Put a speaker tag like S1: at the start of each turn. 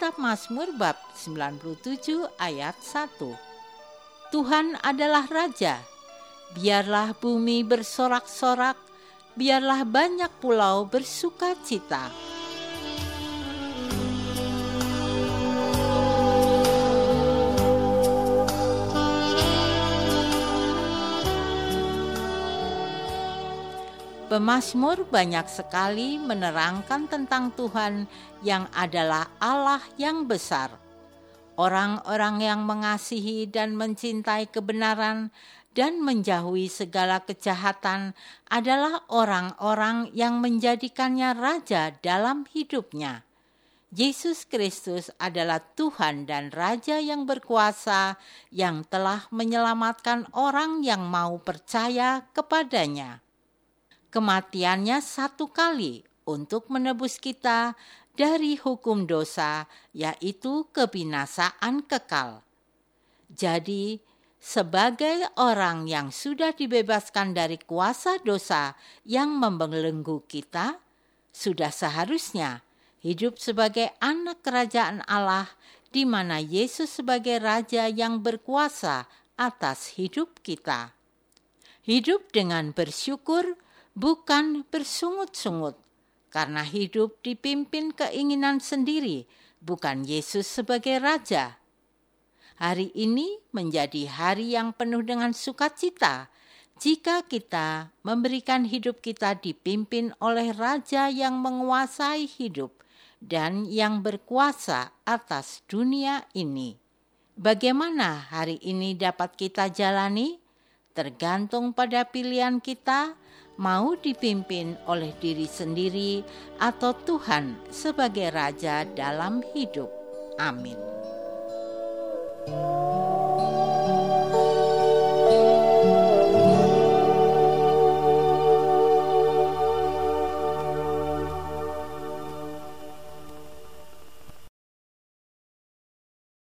S1: Kitab Mazmur bab 97 ayat 1. Tuhan adalah Raja, biarlah bumi bersorak-sorak, biarlah banyak pulau bersuka cita. Pemazmur banyak sekali menerangkan tentang Tuhan yang adalah Allah yang besar. Orang-orang yang mengasihi dan mencintai kebenaran dan menjauhi segala kejahatan adalah orang-orang yang menjadikannya raja dalam hidupnya. Yesus Kristus adalah Tuhan dan Raja yang berkuasa yang telah menyelamatkan orang yang mau percaya kepadanya. Kematiannya satu kali untuk menebus kita dari hukum dosa, yaitu kebinasaan kekal. Jadi, sebagai orang yang sudah dibebaskan dari kuasa dosa yang membelenggu kita, sudah seharusnya hidup sebagai anak kerajaan Allah, di mana Yesus sebagai Raja yang berkuasa atas hidup kita. Hidup dengan bersyukur, bukan bersungut-sungut, karena hidup dipimpin keinginan sendiri, bukan Yesus sebagai Raja. Hari ini menjadi hari yang penuh dengan sukacita jika kita memberikan hidup kita dipimpin oleh Raja yang menguasai hidup dan yang berkuasa atas dunia ini. Bagaimana hari ini dapat kita jalani? Tergantung pada pilihan kita, mau dipimpin oleh diri sendiri atau Tuhan sebagai Raja dalam hidup. Amin.